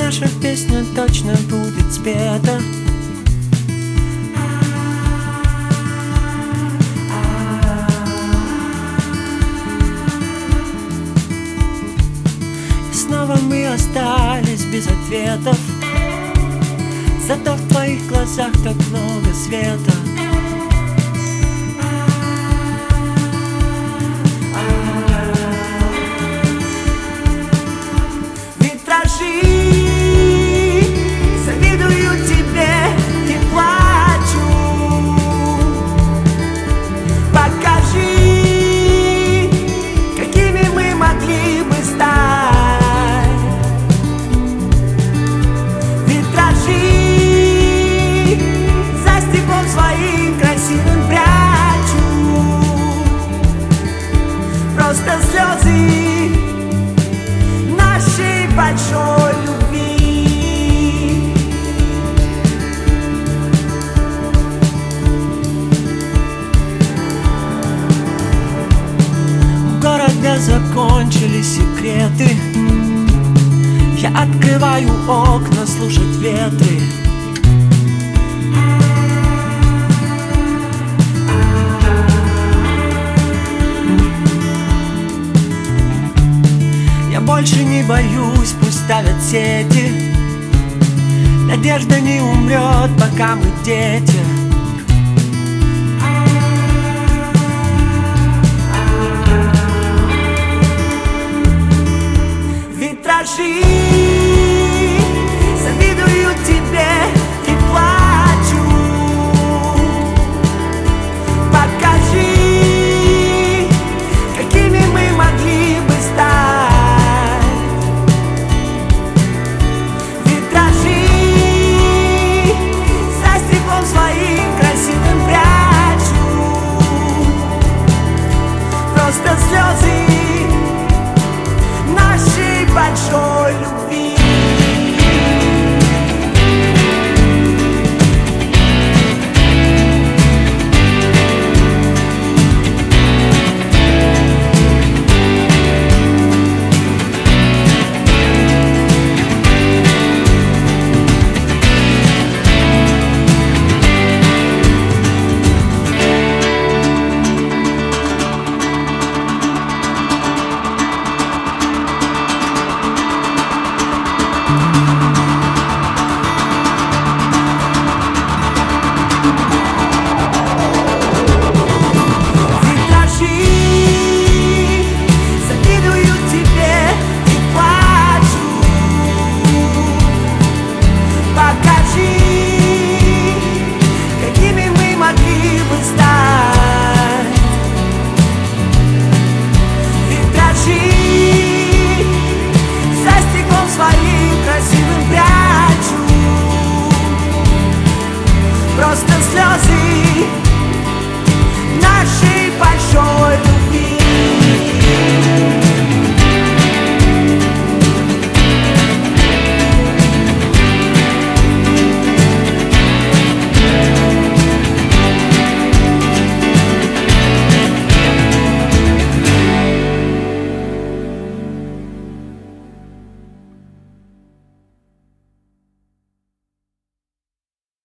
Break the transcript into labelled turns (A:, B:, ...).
A: наша песня точно будет спета. И снова мы остались без ответов, зато в твоих глазах так много света. Завидую тебе и плачу. Покажи, какими мы могли бы стать. Витражи за стеклом своим красивым прячу. Просто слезы нашей большой любви. В городе закончились секреты. Я открываю окна, слушать ветры. Я больше не боюсь, пусть ставят сети. Надежда не умрет, пока мы дети. Витражи